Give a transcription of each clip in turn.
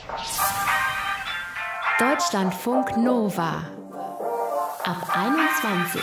Deutschlandfunk Nova ab 21.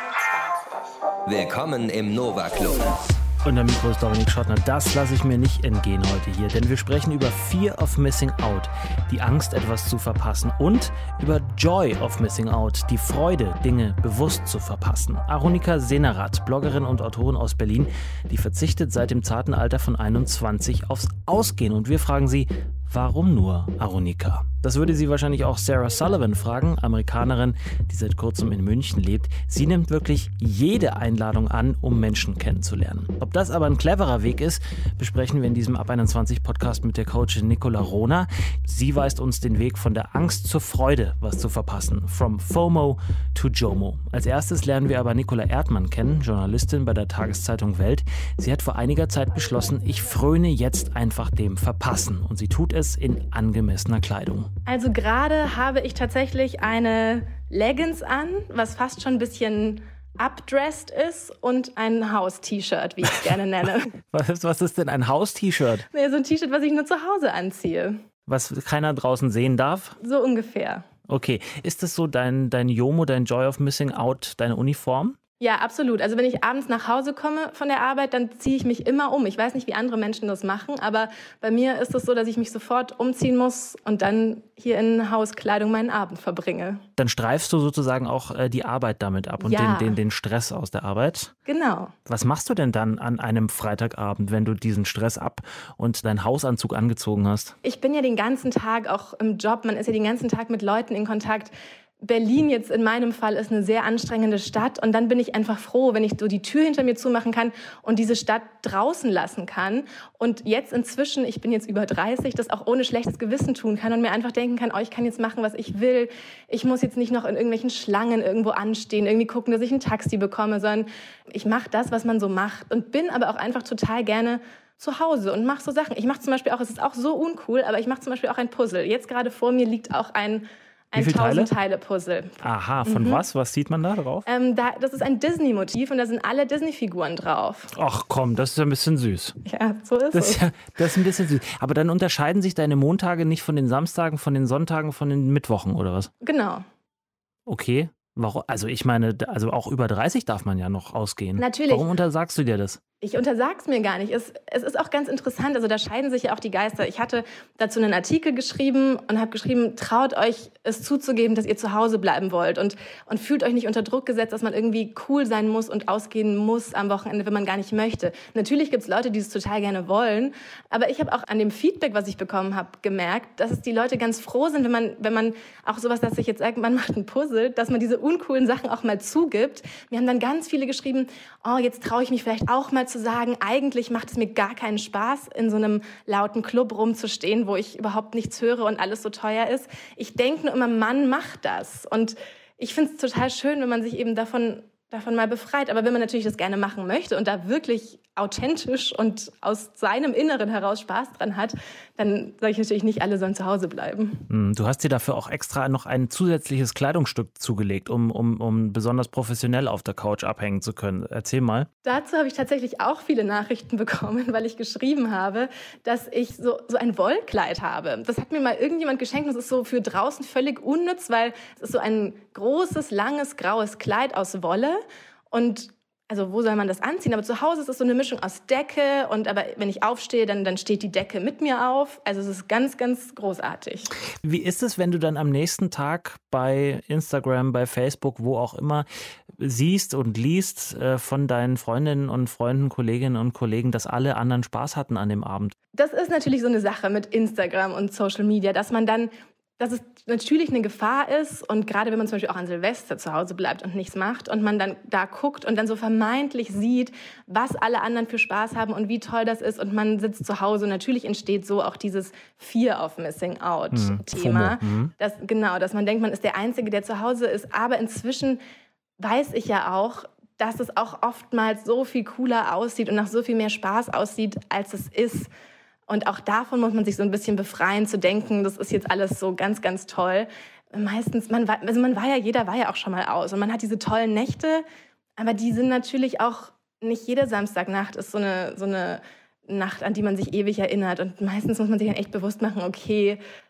Willkommen im Nova Club. Und der Mikro ist Dominik Schottner. Das lasse ich mir nicht entgehen heute hier, denn wir sprechen über Fear of Missing Out, die Angst, etwas zu verpassen, und über Joy of Missing Out, die Freude, Dinge bewusst zu verpassen. Arunika Senerath, Bloggerin und Autorin aus Berlin, die verzichtet seit dem zarten Alter von 21 aufs Ausgehen. Und wir fragen sie, warum nur, Arunika? Das würde sie wahrscheinlich auch Sarah Sullivan fragen, Amerikanerin, die seit kurzem in München lebt. Sie nimmt wirklich jede Einladung an, um Menschen kennenzulernen. Ob das aber ein cleverer Weg ist, besprechen wir in diesem Ab 21 Podcast mit der Coachin Nicola Rona. Sie weist uns den Weg von der Angst zur Freude, was zu verpassen. From FOMO to JOMO. Als erstes lernen wir aber Nicola Erdmann kennen, Journalistin bei der Tageszeitung Welt. Sie hat vor einiger Zeit beschlossen, ich fröne jetzt einfach dem Verpassen. Und sie tut es in angemessener Kleidung. Also gerade habe ich tatsächlich eine Leggings an, was fast schon ein bisschen updressed ist, und ein Haus-T-Shirt, wie ich es gerne nenne. Was ist denn ein Haus-T-Shirt? Nee, so ein T-Shirt, was ich nur zu Hause anziehe. Was keiner draußen sehen darf? So ungefähr. Okay. Ist das so dein JOMO, dein Joy of Missing Out, deine Uniform? Ja, absolut. Also wenn ich abends nach Hause komme von der Arbeit, dann ziehe ich mich immer um. Ich weiß nicht, wie andere Menschen das machen, aber bei mir ist es so, dass ich mich sofort umziehen muss und dann hier in Hauskleidung meinen Abend verbringe. Dann streifst du sozusagen auch die Arbeit damit ab und ja, den Stress aus der Arbeit? Genau. Was machst du denn dann an einem Freitagabend, wenn du diesen Stress ab und deinen Hausanzug angezogen hast? Ich bin ja den ganzen Tag auch im Job, man ist ja den ganzen Tag mit Leuten in Kontakt. Berlin jetzt in meinem Fall ist eine sehr anstrengende Stadt, und dann bin ich einfach froh, wenn ich so die Tür hinter mir zumachen kann und diese Stadt draußen lassen kann. Und jetzt inzwischen, ich bin jetzt über 30, das auch ohne schlechtes Gewissen tun kann und mir einfach denken kann, oh, ich kann jetzt machen, was ich will. Ich muss jetzt nicht noch in irgendwelchen Schlangen irgendwo anstehen, irgendwie gucken, dass ich ein Taxi bekomme, sondern ich mache das, was man so macht, und bin aber auch einfach total gerne zu Hause und mache so Sachen. Ich mache zum Beispiel auch, es ist auch so uncool, aber ich mache zum Beispiel auch ein Puzzle. Jetzt gerade vor mir liegt auch ein 1000-Teile-Puzzle. Aha, von was? Was sieht man da drauf? Das ist ein Disney-Motiv und da sind alle Disney-Figuren drauf. Ach komm, das ist ja ein bisschen süß. Ja, so ist es. Das ist ein bisschen süß. Aber dann unterscheiden sich deine Montage nicht von den Samstagen, von den Sonntagen, von den Mittwochen oder was? Genau. Okay. Warum? Also ich meine, auch über 30 darf man ja noch ausgehen. Natürlich. Warum untersagst du dir das? Ich untersag's mir gar nicht. Es ist auch ganz interessant, also da scheiden sich ja auch die Geister. Ich hatte dazu einen Artikel geschrieben und habe geschrieben, traut euch es zuzugeben, dass ihr zu Hause bleiben wollt, und fühlt euch nicht unter Druck gesetzt, dass man irgendwie cool sein muss und ausgehen muss am Wochenende, wenn man gar nicht möchte. Natürlich gibt's Leute, die es total gerne wollen, aber ich habe auch an dem Feedback, was ich bekommen habe, gemerkt, dass es die Leute ganz froh sind, wenn man auch sowas, dass ich jetzt sage, man macht ein Puzzle, dass man diese uncoolen Sachen auch mal zugibt. Mir haben dann ganz viele geschrieben, oh, jetzt traue ich mich vielleicht auch mal zu sagen, eigentlich macht es mir gar keinen Spaß, in so einem lauten Club rumzustehen, wo ich überhaupt nichts höre und alles so teuer ist. Ich denke nur immer, Mann, macht das. Und ich finde es total schön, wenn man sich eben davon mal befreit. Aber wenn man natürlich das gerne machen möchte und da wirklich authentisch und aus seinem Inneren heraus Spaß dran hat, dann sage ich natürlich nicht, alle sollen zu Hause bleiben. Du hast dir dafür auch extra noch ein zusätzliches Kleidungsstück zugelegt, um besonders professionell auf der Couch abhängen zu können. Erzähl mal. Dazu habe ich tatsächlich auch viele Nachrichten bekommen, weil ich geschrieben habe, dass ich so ein Wollkleid habe. Das hat mir mal irgendjemand geschenkt. Das ist so für draußen völlig unnütz, weil es ist so ein großes, langes, graues Kleid aus Wolle. Und also wo soll man das anziehen? Aber zu Hause ist es so eine Mischung aus Decke, aber wenn ich aufstehe, dann steht die Decke mit mir auf. Also es ist ganz, ganz großartig. Wie ist es, wenn du dann am nächsten Tag bei Instagram, bei Facebook, wo auch immer, siehst und liest von deinen Freundinnen und Freunden, Kolleginnen und Kollegen, dass alle anderen Spaß hatten an dem Abend? Das ist natürlich so eine Sache mit Instagram und Social Media, dass es natürlich eine Gefahr ist, und gerade wenn man zum Beispiel auch an Silvester zu Hause bleibt und nichts macht und man dann da guckt und dann so vermeintlich sieht, was alle anderen für Spaß haben und wie toll das ist, und man sitzt zu Hause, und natürlich entsteht so auch dieses Fear of Missing Out-Thema. Dass man denkt, man ist der Einzige, der zu Hause ist. Aber inzwischen weiß ich ja auch, dass es auch oftmals so viel cooler aussieht und nach so viel mehr Spaß aussieht, als es ist. Und auch davon muss man sich so ein bisschen befreien, zu denken, das ist jetzt alles so ganz, ganz toll. Meistens, jeder war ja auch schon mal aus, und man hat diese tollen Nächte, aber die sind natürlich auch, nicht jede Samstagnacht ist so eine Nacht, an die man sich ewig erinnert. Und meistens muss man sich dann echt bewusst machen, okay,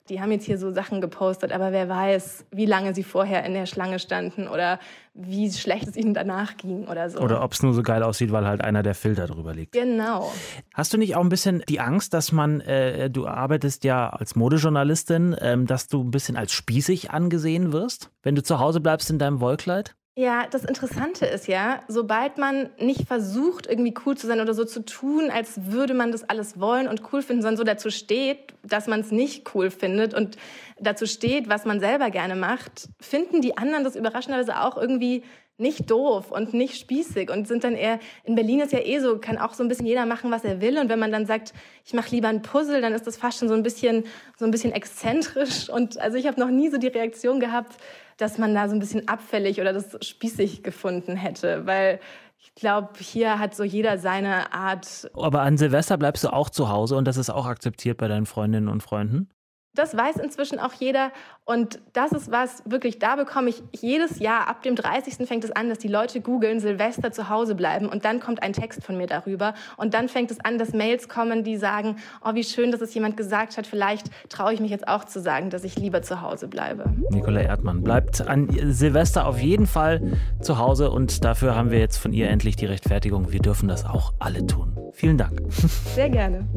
die haben jetzt hier so Sachen gepostet, aber wer weiß, wie lange sie vorher in der Schlange standen oder wie schlecht es ihnen danach ging oder so. Oder ob es nur so geil aussieht, weil halt einer der Filter drüber liegt. Genau. Hast du nicht auch ein bisschen die Angst, dass du arbeitest ja als Modejournalistin, dass du ein bisschen als spießig angesehen wirst, wenn du zu Hause bleibst in deinem Wollkleid? Ja, das Interessante ist ja, sobald man nicht versucht, irgendwie cool zu sein oder so zu tun, als würde man das alles wollen und cool finden, sondern so dazu steht, dass man es nicht cool findet und dazu steht, was man selber gerne macht, finden die anderen das überraschenderweise auch irgendwie nicht doof und nicht spießig und sind dann eher, in Berlin ist ja eh so, kann auch so ein bisschen jeder machen, was er will, und wenn man dann sagt, ich mache lieber ein Puzzle, dann ist das fast schon so ein bisschen exzentrisch, und also ich habe noch nie so die Reaktion gehabt, dass man da so ein bisschen abfällig oder das spießig gefunden hätte, weil ich glaube, hier hat so jeder seine Art. Aber an Silvester bleibst du auch zu Hause und das ist auch akzeptiert bei deinen Freundinnen und Freunden? Das weiß inzwischen auch jeder, und das ist was, wirklich, da bekomme ich jedes Jahr, ab dem 30. fängt es an, dass die Leute googeln, Silvester zu Hause bleiben, und dann kommt ein Text von mir darüber und dann fängt es an, dass Mails kommen, die sagen, oh, wie schön, dass es jemand gesagt hat, vielleicht traue ich mich jetzt auch zu sagen, dass ich lieber zu Hause bleibe. Nicola Erdmann bleibt an Silvester auf jeden Fall zu Hause, und dafür haben wir jetzt von ihr endlich die Rechtfertigung, wir dürfen das auch alle tun. Vielen Dank. Sehr gerne.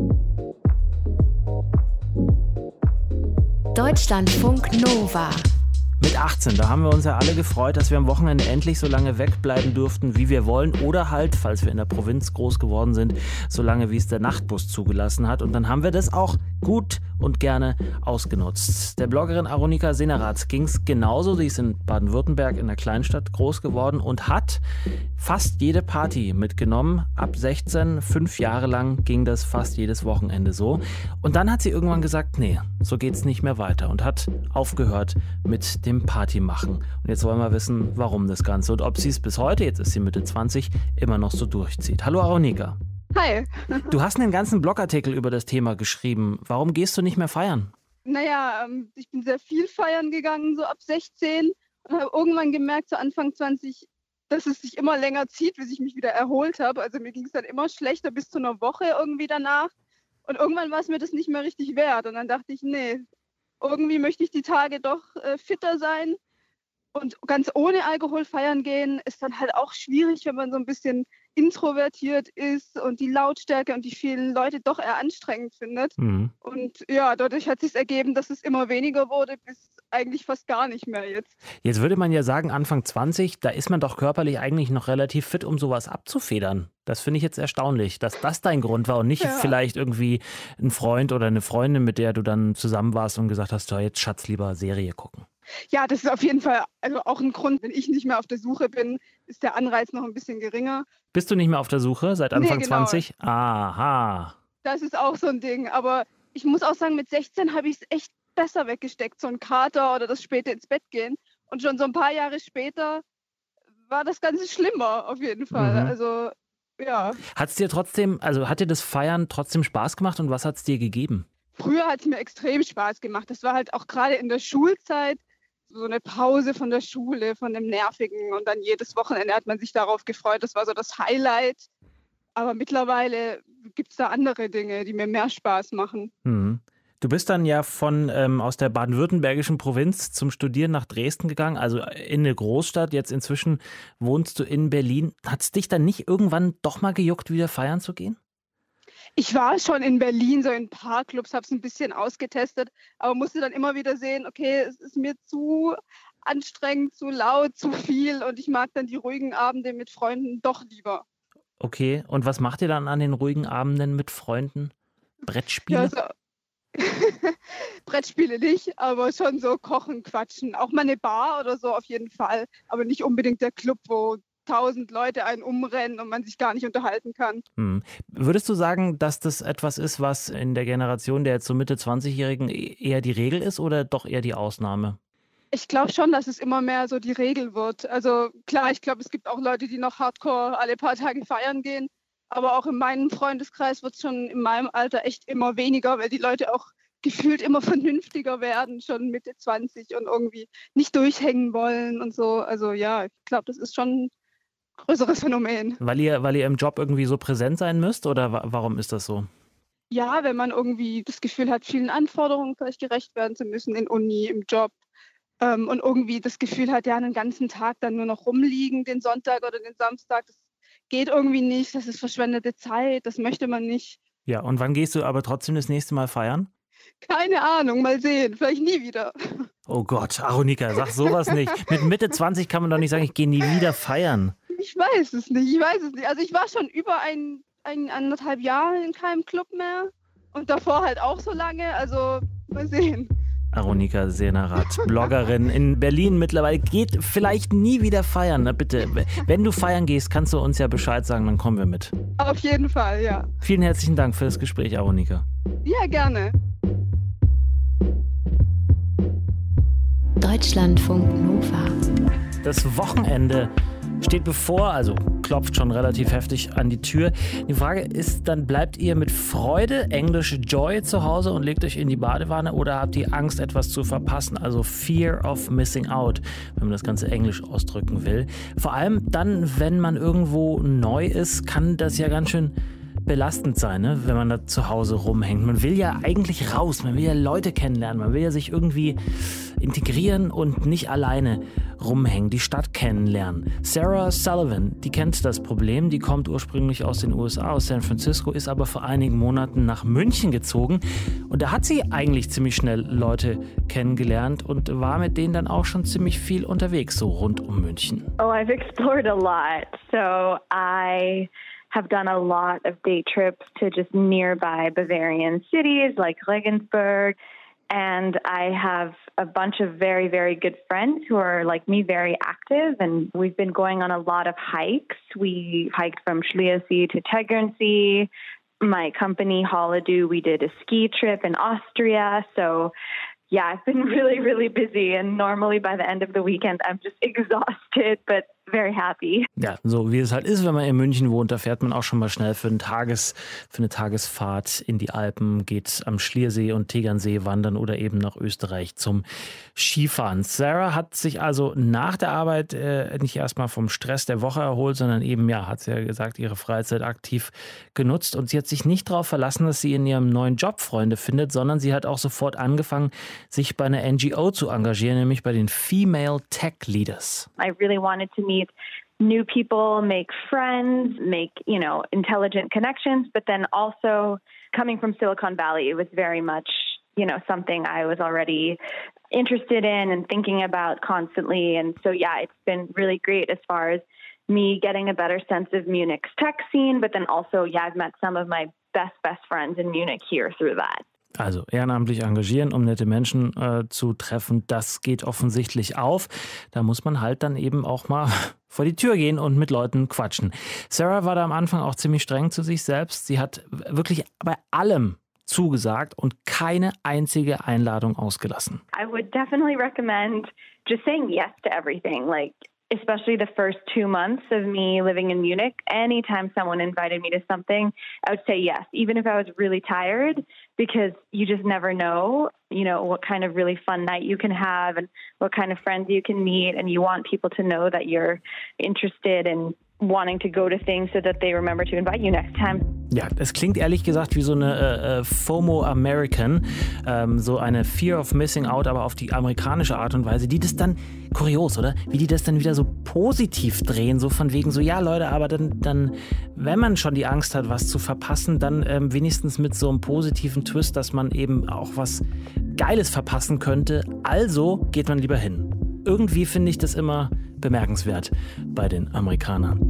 Deutschlandfunk Nova. Mit 18, da haben wir uns ja alle gefreut, dass wir am Wochenende endlich so lange wegbleiben durften, wie wir wollen. Oder halt, falls wir in der Provinz groß geworden sind, so lange, wie es der Nachtbus zugelassen hat. Und dann haben wir das auch gut und gerne ausgenutzt. Der Bloggerin Aronika Senerath ging es genauso. Sie ist in Baden-Württemberg in der Kleinstadt groß geworden und hat fast jede Party mitgenommen. Ab 16, 5 Jahre lang ging das fast jedes Wochenende so. Und dann hat sie irgendwann gesagt, nee, so geht's nicht mehr weiter, und hat aufgehört mit dem Party machen. Und jetzt wollen wir wissen, warum das Ganze und ob sie es bis heute, jetzt ist sie Mitte 20, immer noch so durchzieht. Hallo Aronika. Hi. Du hast einen ganzen Blogartikel über das Thema geschrieben. Warum gehst du nicht mehr feiern? Naja, ich bin sehr viel feiern gegangen, so ab 16, und habe irgendwann gemerkt, so Anfang 20, dass es sich immer länger zieht, bis ich mich wieder erholt habe. Also mir ging es dann immer schlechter bis zu einer Woche irgendwie danach. Und irgendwann war es mir das nicht mehr richtig wert. Und dann dachte ich, nee, irgendwie möchte ich die Tage doch fitter sein. Und ganz ohne Alkohol feiern gehen ist dann halt auch schwierig, wenn man so ein bisschen introvertiert ist und die Lautstärke und die vielen Leute doch eher anstrengend findet. Mhm. Und ja, dadurch hat sich ergeben, dass es immer weniger wurde, bis eigentlich fast gar nicht mehr jetzt. Jetzt würde man ja sagen, Anfang 20, da ist man doch körperlich eigentlich noch relativ fit, um sowas abzufedern. Das finde ich jetzt erstaunlich, dass das dein Grund war und nicht vielleicht irgendwie ein Freund oder eine Freundin, mit der du dann zusammen warst und gesagt hast, so, jetzt Schatz, lieber Serie gucken. Ja, das ist auf jeden Fall also auch ein Grund. Wenn ich nicht mehr auf der Suche bin, ist der Anreiz noch ein bisschen geringer. Bist du nicht mehr auf der Suche seit Anfang 20? Aha. Das ist auch so ein Ding. Aber ich muss auch sagen, mit 16 habe ich es echt besser weggesteckt. So ein Kater oder das späte ins Bett gehen. Und schon so ein paar Jahre später war das Ganze schlimmer auf jeden Fall. Mhm. Also ja. Hat dir das Feiern trotzdem Spaß gemacht, und was hat es dir gegeben? Früher hat es mir extrem Spaß gemacht. Das war halt auch gerade in der Schulzeit so eine Pause von der Schule, von dem Nervigen, und dann jedes Wochenende hat man sich darauf gefreut. Das war so das Highlight. Aber mittlerweile gibt es da andere Dinge, die mir mehr Spaß machen. Mhm. Du bist dann ja aus der baden-württembergischen Provinz zum Studieren nach Dresden gegangen, also in eine Großstadt. Jetzt inzwischen wohnst du in Berlin. Hat es dich dann nicht irgendwann doch mal gejuckt, wieder feiern zu gehen? Ich war schon in Berlin, so in Parkclubs, habe es ein bisschen ausgetestet, aber musste dann immer wieder sehen, okay, es ist mir zu anstrengend, zu laut, zu viel, und ich mag dann die ruhigen Abende mit Freunden doch lieber. Okay, und was macht ihr dann an den ruhigen Abenden mit Freunden? Brettspiele? Ja, so. Brettspiele nicht, aber schon so kochen, quatschen. Auch mal eine Bar oder so auf jeden Fall, aber nicht unbedingt der Club, wo 1000 Leute einen umrennen und man sich gar nicht unterhalten kann. Würdest du sagen, dass das etwas ist, was in der Generation der jetzt so Mitte 20-Jährigen eher die Regel ist oder doch eher die Ausnahme? Ich glaube schon, dass es immer mehr so die Regel wird. Also klar, ich glaube, es gibt auch Leute, die noch hardcore alle paar Tage feiern gehen. Aber auch in meinem Freundeskreis wird es schon in meinem Alter echt immer weniger, weil die Leute auch gefühlt immer vernünftiger werden, schon Mitte 20, und irgendwie nicht durchhängen wollen und so. Also ja, ich glaube, das ist schon ein größeres Phänomen. Weil ihr im Job irgendwie so präsent sein müsst, oder warum ist das so? Ja, wenn man irgendwie das Gefühl hat, vielen Anforderungen vielleicht gerecht werden zu müssen in Uni, im Job, und irgendwie das Gefühl hat, ja, einen ganzen Tag dann nur noch rumliegen, den Sonntag oder den Samstag, das geht irgendwie nicht, das ist verschwendete Zeit, das möchte man nicht. Ja, und wann gehst du aber trotzdem das nächste Mal feiern? Keine Ahnung, mal sehen, vielleicht nie wieder. Oh Gott, Aronika, sag sowas nicht. Mit Mitte 20 kann man doch nicht sagen, ich gehe nie wieder feiern. Ich weiß es nicht. Also ich war schon über 1,5 Jahre in keinem Club mehr und davor halt auch so lange, also mal sehen. Aronika Seenerath, Bloggerin in Berlin mittlerweile, geht vielleicht nie wieder feiern. Na bitte, wenn du feiern gehst, kannst du uns ja Bescheid sagen, dann kommen wir mit. Auf jeden Fall, ja. Vielen herzlichen Dank für das Gespräch, Aronika. Ja, gerne. Deutschlandfunk Nova. Das Wochenende steht bevor, also klopft schon relativ heftig an die Tür. Die Frage ist dann, bleibt ihr mit Freude, englische Joy, zu Hause und legt euch in die Badewanne oder habt ihr Angst, etwas zu verpassen? Also Fear of Missing Out, wenn man das Ganze englisch ausdrücken will. Vor allem dann, wenn man irgendwo neu ist, kann das ja ganz schön belastend sein, ne? Wenn man da zu Hause rumhängt. Man will ja eigentlich raus, man will ja Leute kennenlernen, man will ja sich irgendwie integrieren und nicht alleine rumhängen, die Stadt kennenlernen. Sarah Sullivan, die kennt das Problem, die kommt ursprünglich aus den USA, aus San Francisco, ist aber vor einigen Monaten nach München gezogen und da hat sie eigentlich ziemlich schnell Leute kennengelernt und war mit denen dann auch schon ziemlich viel unterwegs, so rund um München. Oh, I've explored a lot. So I have done a lot of day trips to just nearby Bavarian cities like Regensburg. And I have a bunch of very, very good friends who are, like me, very active. And we've been going on a lot of hikes. We hiked from Schliersee to Tegernsee. My company, Holiday, we did a ski trip in Austria. So yeah, I've been really, really busy. And normally by the end of the weekend, I'm just exhausted, but very happy. Ja, so wie es halt ist, wenn man in München wohnt, da fährt man auch schon mal schnell für eine Tagesfahrt in die Alpen, geht am Schliersee und Tegernsee wandern oder eben nach Österreich zum Skifahren. Sarah hat sich also nach der Arbeit nicht erstmal vom Stress der Woche erholt, sondern eben, ja, hat sie ja gesagt, ihre Freizeit aktiv genutzt und sie hat sich nicht darauf verlassen, dass sie in ihrem neuen Job Freunde findet, sondern sie hat auch sofort angefangen, sich bei einer NGO zu engagieren, nämlich bei den Female Tech Leaders. I really wanted to meet new people, make friends, make, intelligent connections, but then also coming from Silicon Valley, it was very much, something I was already interested in and thinking about constantly. And so, yeah, it's been really great as far as me getting a better sense of Munich's tech scene, but then also, yeah, I've met some of my best friends in Munich here through that. Also ehrenamtlich engagieren, um nette Menschen zu treffen, das geht offensichtlich auf. Da muss man halt dann eben auch mal vor die Tür gehen und mit Leuten quatschen. Sarah war da am Anfang auch ziemlich streng zu sich selbst. Sie hat wirklich bei allem zugesagt und keine einzige Einladung ausgelassen. I would definitely recommend just saying yes to everything, like especially the first 2 months of me living in Munich. Anytime someone invited me to something, I would say yes, even if I was really tired, because you just never know, what kind of really fun night you can have and what kind of friends you can meet. And you want people to know that you're interested in wanting to go to things so that they remember to invite you next time. Ja, es klingt ehrlich gesagt wie so eine FOMO American, so eine Fear of Missing Out, aber auf die amerikanische Art und Weise, die das dann, kurios, oder? Wie die das dann wieder so positiv drehen, so von wegen so, ja Leute, aber dann wenn man schon die Angst hat, was zu verpassen, dann wenigstens mit so einem positiven Twist, dass man eben auch was Geiles verpassen könnte, also geht man lieber hin. Irgendwie finde ich das immer bemerkenswert bei den Amerikanern.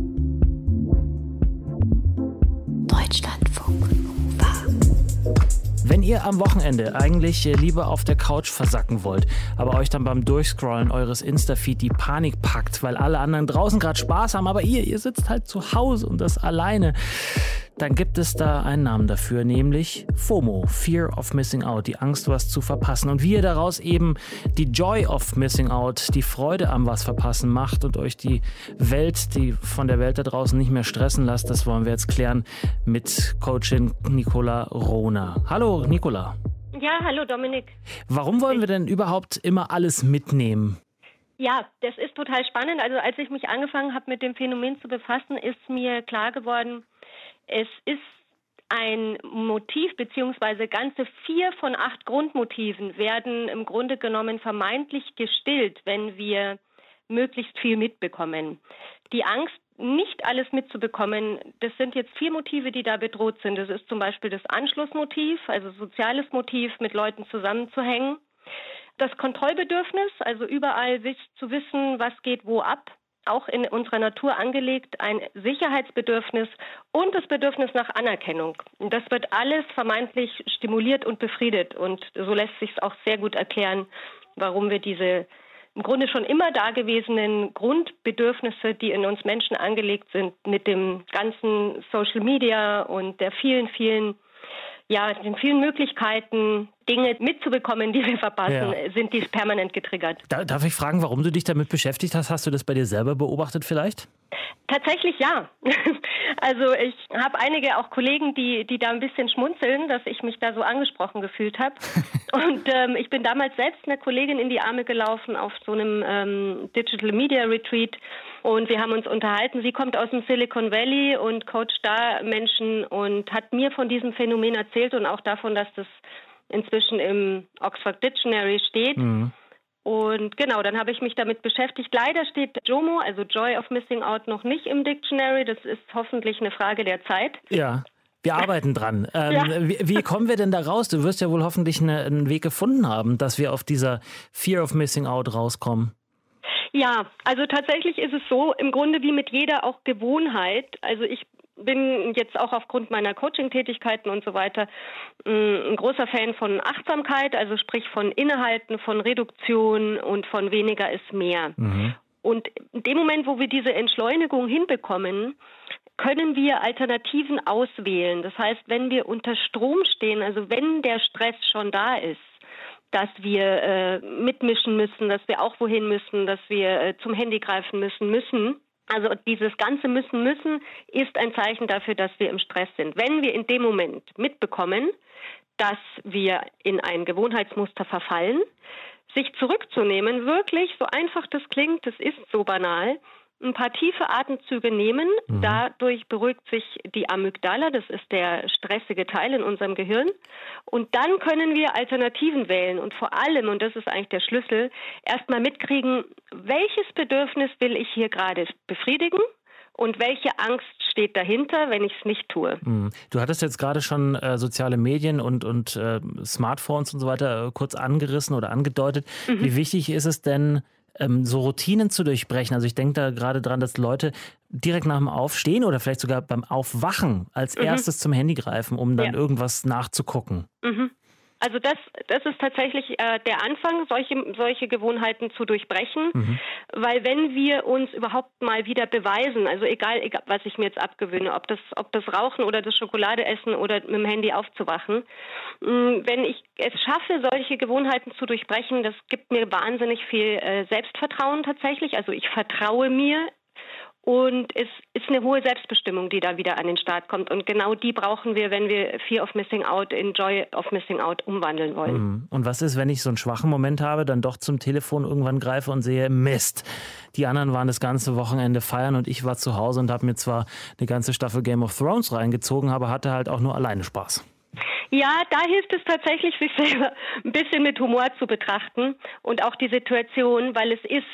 Deutschlandfunk Nova. Wenn ihr am Wochenende eigentlich lieber auf der Couch versacken wollt, aber euch dann beim Durchscrollen eures Insta-Feed die Panik packt, weil alle anderen draußen gerade Spaß haben, aber ihr sitzt halt zu Hause und das alleine, dann gibt es da einen Namen dafür, nämlich FOMO, Fear of Missing Out, die Angst, was zu verpassen. Und wie ihr daraus eben die Joy of Missing Out, die Freude am was verpassen macht und euch die von der Welt da draußen nicht mehr stressen lasst, das wollen wir jetzt klären mit Coachin Nicola Rohner. Hallo Nicola. Ja, hallo Dominik. Warum wollen wir denn überhaupt immer alles mitnehmen? Ja, das ist total spannend. Also als ich mich angefangen habe mit dem Phänomen zu befassen, ist mir klar geworden, es ist ein Motiv beziehungsweise ganze 4 von 8 Grundmotiven werden im Grunde genommen vermeintlich gestillt, wenn wir möglichst viel mitbekommen. Die Angst, nicht alles mitzubekommen, das sind jetzt 4 Motive, die da bedroht sind. Das ist zum Beispiel das Anschlussmotiv, also soziales Motiv, mit Leuten zusammenzuhängen. Das Kontrollbedürfnis, also überall zu wissen, was geht wo ab. Auch in unserer Natur angelegt, ein Sicherheitsbedürfnis und das Bedürfnis nach Anerkennung. Und das wird alles vermeintlich stimuliert und befriedet. Und so lässt sich es auch sehr gut erklären, warum wir diese im Grunde schon immer dagewesenen Grundbedürfnisse, die in uns Menschen angelegt sind, mit dem ganzen Social Media und der den vielen Möglichkeiten, Dinge mitzubekommen, die wir verpassen, sind die permanent getriggert. Darf ich fragen, warum du dich damit beschäftigt hast? Hast du das bei dir selber beobachtet vielleicht? Tatsächlich ja. Also ich habe einige auch Kollegen, die da ein bisschen schmunzeln, dass ich mich da so angesprochen gefühlt habe. Und ich bin damals selbst einer Kollegin in die Arme gelaufen auf so einem Digital Media Retreat. Und wir haben uns unterhalten. Sie kommt aus dem Silicon Valley und coacht da Menschen und hat mir von diesem Phänomen erzählt und auch davon, dass das inzwischen im Oxford Dictionary steht. Mhm. Und genau, dann habe ich mich damit beschäftigt. Leider steht JOMO, also Joy of Missing Out, noch nicht im Dictionary. Das ist hoffentlich eine Frage der Zeit. Ja, wir arbeiten dran. Wie kommen wir denn da raus? Du wirst ja wohl hoffentlich einen Weg gefunden haben, dass wir auf dieser Fear of Missing Out rauskommen. Ja, also tatsächlich ist es so, im Grunde wie mit jeder auch Gewohnheit. Also ich bin jetzt auch aufgrund meiner Coaching-Tätigkeiten und so weiter ein großer Fan von Achtsamkeit, also sprich von Innehalten, von Reduktion und von weniger ist mehr. Mhm. Und in dem Moment, wo wir diese Entschleunigung hinbekommen, können wir Alternativen auswählen. Das heißt, wenn wir unter Strom stehen, also wenn der Stress schon da ist, dass wir mitmischen müssen, dass wir auch wohin müssen, dass wir zum Handy greifen müssen. Also dieses ganze Müssen ist ein Zeichen dafür, dass wir im Stress sind. Wenn wir in dem Moment mitbekommen, dass wir in ein Gewohnheitsmuster verfallen, sich zurückzunehmen, wirklich, so einfach das klingt, das ist so banal, ein paar tiefe Atemzüge nehmen, dadurch beruhigt sich die Amygdala, das ist der stressige Teil in unserem Gehirn. Und dann können wir Alternativen wählen und vor allem, und das ist eigentlich der Schlüssel, erstmal mitkriegen, welches Bedürfnis will ich hier gerade befriedigen und welche Angst steht dahinter, wenn ich es nicht tue. Du hattest jetzt gerade schon soziale Medien und Smartphones und so weiter kurz angerissen oder angedeutet. Wie wichtig ist es denn, so Routinen zu durchbrechen? Also ich denke da gerade dran, dass Leute direkt nach dem Aufstehen oder vielleicht sogar beim Aufwachen als erstes zum Handy greifen, um dann irgendwas nachzugucken. Also das ist tatsächlich der Anfang, solche Gewohnheiten zu durchbrechen, weil wenn wir uns überhaupt mal wieder beweisen, also egal was ich mir jetzt abgewöhne, ob das Rauchen oder das Schokolade essen oder mit dem Handy aufzuwachen, wenn ich es schaffe, solche Gewohnheiten zu durchbrechen, das gibt mir wahnsinnig viel Selbstvertrauen tatsächlich, also ich vertraue mir. Und es ist eine hohe Selbstbestimmung, die da wieder an den Start kommt. Und genau die brauchen wir, wenn wir Fear of Missing Out in Joy of Missing Out umwandeln wollen. Und was ist, wenn ich so einen schwachen Moment habe, dann doch zum Telefon irgendwann greife und sehe, Mist, die anderen waren das ganze Wochenende feiern und ich war zu Hause und habe mir zwar eine ganze Staffel Game of Thrones reingezogen, aber hatte halt auch nur alleine Spaß. Ja, da hilft es tatsächlich, sich selber ein bisschen mit Humor zu betrachten und auch die Situation, weil es ist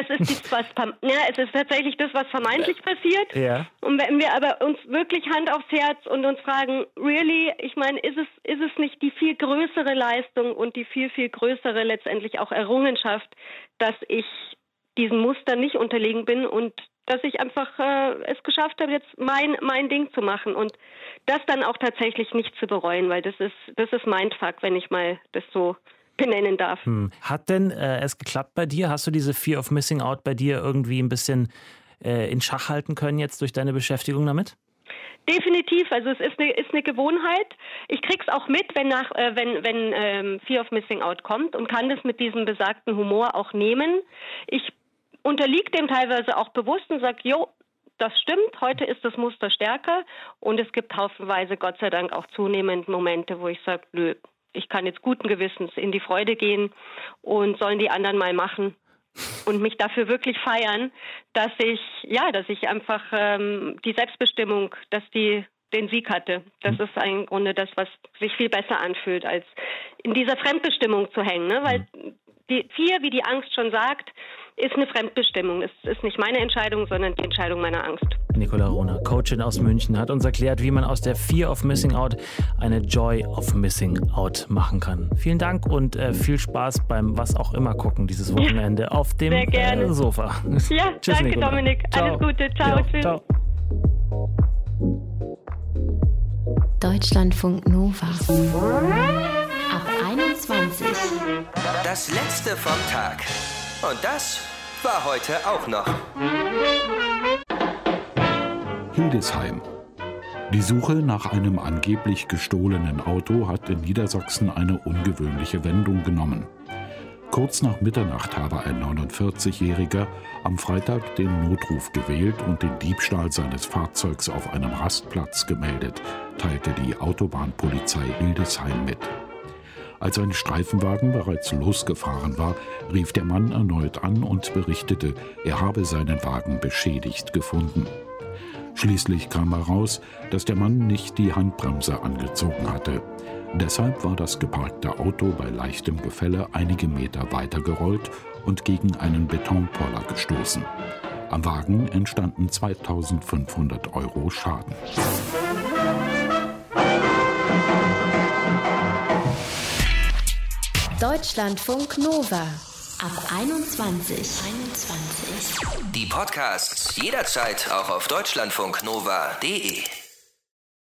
tatsächlich das, was vermeintlich passiert. Ja. Und wenn wir aber uns wirklich Hand aufs Herz und uns fragen, really, ich meine, ist es nicht die viel größere Leistung und die viel, viel größere letztendlich auch Errungenschaft, dass ich diesen Mustern nicht unterlegen bin und dass ich einfach es geschafft habe, jetzt mein Ding zu machen und das dann auch tatsächlich nicht zu bereuen, weil das ist Mindfuck, wenn ich mal das so benennen darf. Hat denn es geklappt bei dir? Hast du diese Fear of Missing Out bei dir irgendwie ein bisschen in Schach halten können jetzt durch deine Beschäftigung damit? Definitiv, also es ist eine Gewohnheit. Ich krieg's auch mit, wenn Fear of Missing Out kommt und kann das mit diesem besagten Humor auch nehmen. Ich unterliegt dem teilweise auch bewusst und sagt, jo, das stimmt, heute ist das Muster stärker und es gibt haufenweise, Gott sei Dank, auch zunehmend Momente, wo ich sage, nö, ich kann jetzt guten Gewissens in die Freude gehen und sollen die anderen mal machen und mich dafür wirklich feiern, dass ich einfach die Selbstbestimmung, dass die den Sieg hatte. Das ist im Grunde das, was sich viel besser anfühlt, als in dieser Fremdbestimmung zu hängen. Ne? Weil die Fear, wie die Angst schon sagt, ist eine Fremdbestimmung. Es ist nicht meine Entscheidung, sondern die Entscheidung meiner Angst. Nicola Rohner, Coachin aus München, hat uns erklärt, wie man aus der Fear of Missing Out eine Joy of Missing Out machen kann. Vielen Dank und viel Spaß beim was auch immer gucken dieses Wochenende auf dem Sofa. Ja, Tschüss, danke Nicola. Dominik. Ciao. Alles Gute. Ciao. Tschüss. Ciao. Deutschlandfunk Nova. Ab 21. Das letzte vom Tag. Und das war heute auch noch. Hildesheim. Die Suche nach einem angeblich gestohlenen Auto hat in Niedersachsen eine ungewöhnliche Wendung genommen. Kurz nach Mitternacht habe ein 49-Jähriger am Freitag den Notruf gewählt und den Diebstahl seines Fahrzeugs auf einem Rastplatz gemeldet, teilte die Autobahnpolizei Hildesheim mit. Als ein Streifenwagen bereits losgefahren war, rief der Mann erneut an und berichtete, er habe seinen Wagen beschädigt gefunden. Schließlich kam heraus, dass der Mann nicht die Handbremse angezogen hatte. Deshalb war das geparkte Auto bei leichtem Gefälle einige Meter weitergerollt und gegen einen Betonpoller gestoßen. Am Wagen entstanden 2.500 € Schaden. Deutschlandfunk Nova. Ab 21. Die Podcasts jederzeit auch auf deutschlandfunknova.de.